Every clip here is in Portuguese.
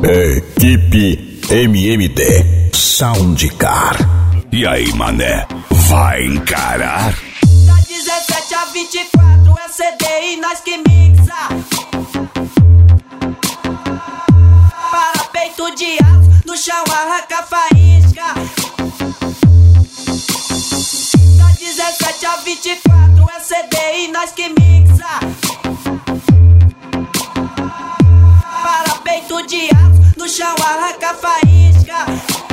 Equipe MMD Soundcar. E aí, mané, vai encarar? Da 17 a 24 é CD e nós que mixa. Para peito de aço, no chão arranca faísca. Da 17 a 24 é CD e nós que mixa. Para peito de aço, no chão arranca faísca.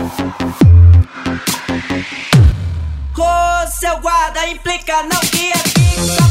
Ô, seu guarda, implica não que é fixa.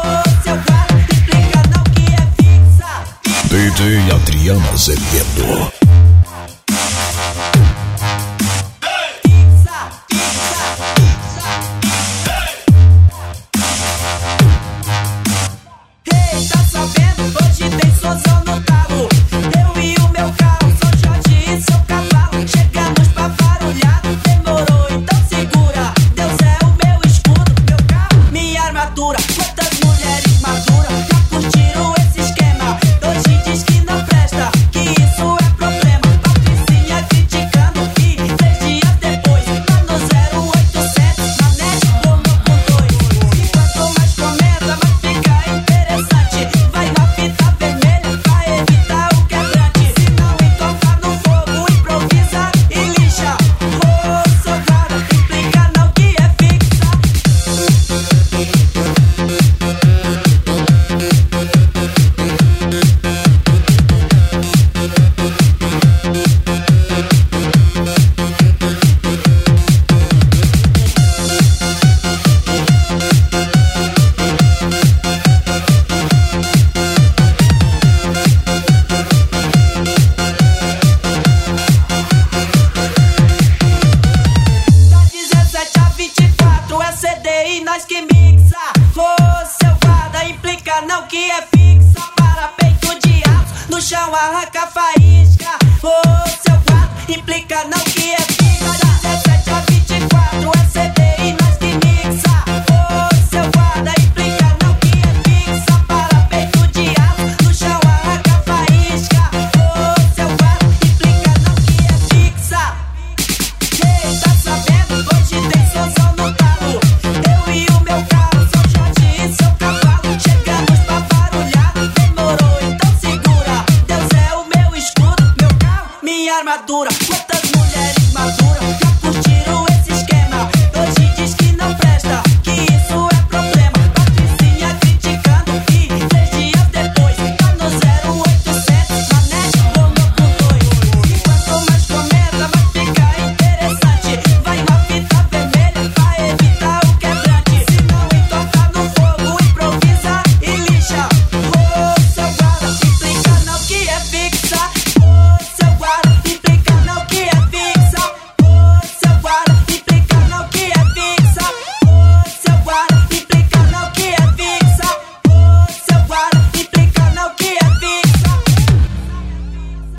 DJ Adriano Azevedo.